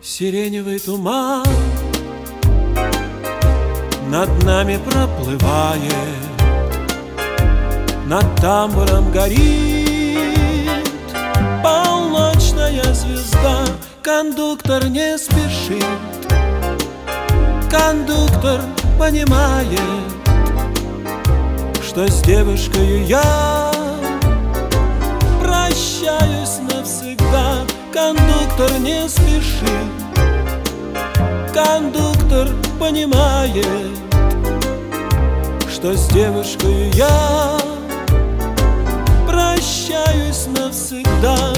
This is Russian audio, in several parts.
Сиреневый туман над нами проплывает, над тамбуром горит полночная звезда. Кондуктор не спешит, кондуктор понимает, что с девушкой я прощаюсь навсегда. Кондуктор не спешит, кондуктор понимает, что с девушкой я прощаюсь навсегда.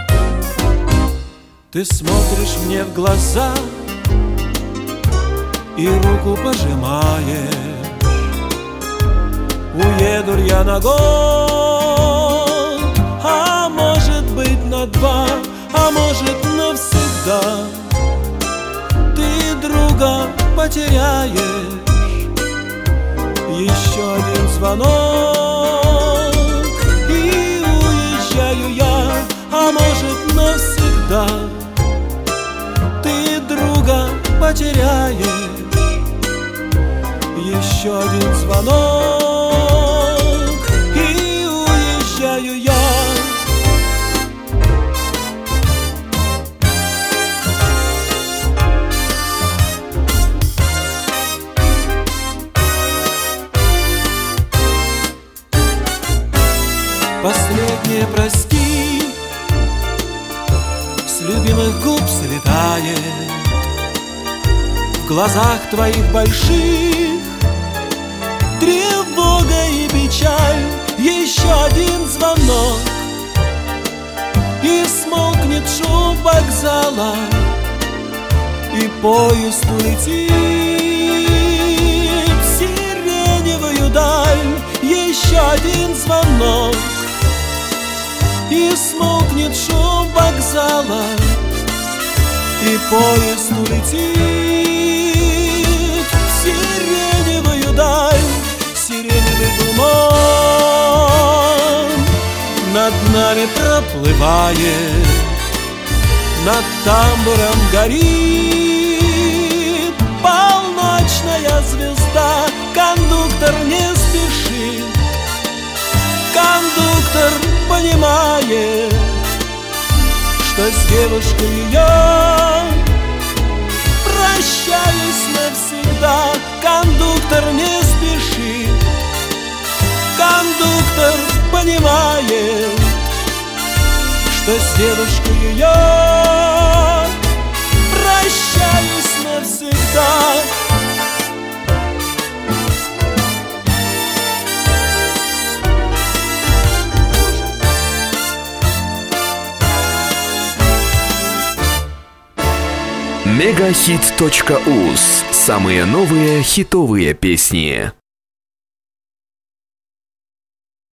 Ты смотришь мне в глаза и руку пожимаешь. Уеду я на год, а может быть на два, а может навсегда. Ты друга потеряешь, еще один звонок и уезжаю я, а может навсегда. Ты друга потеряешь, еще один звонок и уезжаю я. Последнее прости с любимых губ слетает. В глазах твоих больших тревога и печаль. Еще один звонок, и смолкнет шум вокзала, и поезд улетит в сиреневую даль. Еще один звонок, и смолкнет шум вокзала, и поезд улетит в сиреневую даль. Сиреневый туман над нами проплывает, над тамбуром горит полночная звезда. Кондуктор не спешит, кондуктор понимает, что с девушкой я прощаюсь навсегда. Кондуктор не спешит, кондуктор понимает, что с девушкой я прощаюсь навсегда. Мегахит.уз. Самые новые хитовые песни.